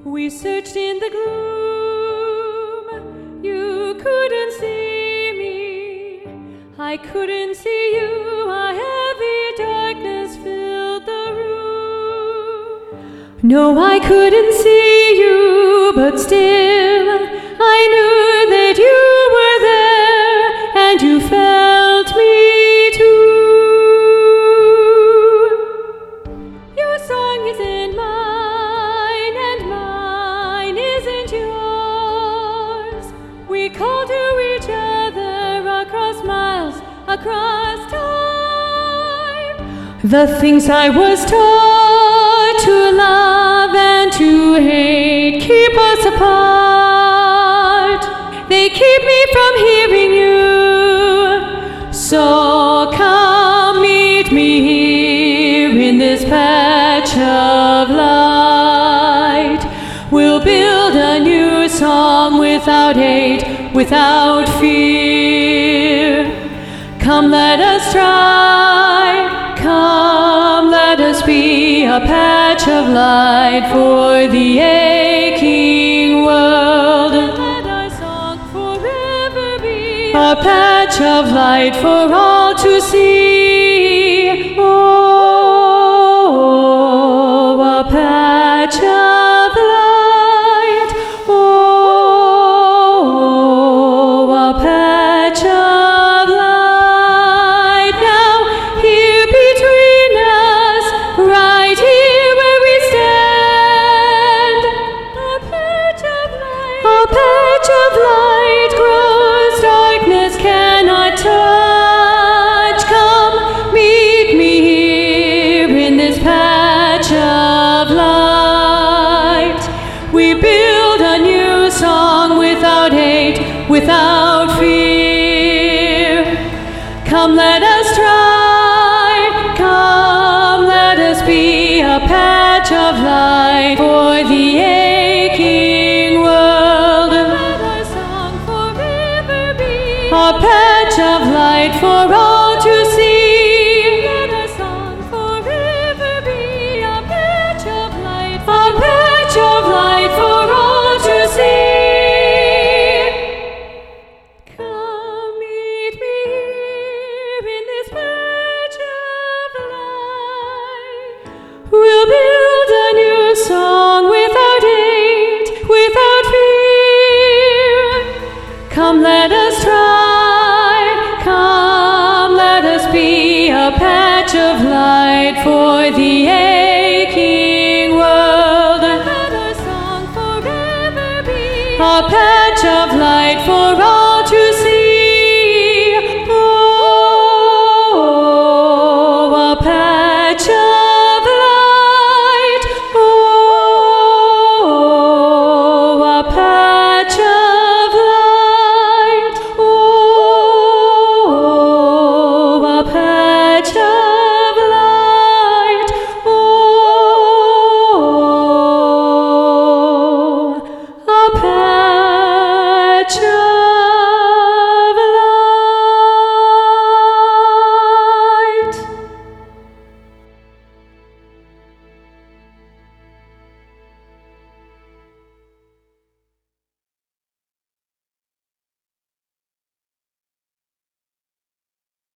We searched in the gloom, you couldn't see me. I couldn't see you, a heavy darkness filled the room. No, I couldn't see you, but still I knew that you were there, and you felt me too. Your song isn't mine, and mine isn't yours. We call to each other across miles, across time. The things I was taught to love and to hate keep us apart. They keep me from hearing you. So come meet me here in this patch of light. We'll build a new song without hate, without fear. Come, let us try. Come, let us be a patch of light for the aching world. Let our song forever be a patch of light for all to see. Oh, a patch of light. Oh, a patch of light. Now here between us, right here where we stand, a patch of light. A patch of light grows, darkness cannot touch. Come meet me here in this patch of light. We build a new song without hate, without fear. Come, let us try. Come, let us be a patch of light for the aching world. Let our song forever be a patch of light for all to see. Let our song forever be a patch of light, a patch of light.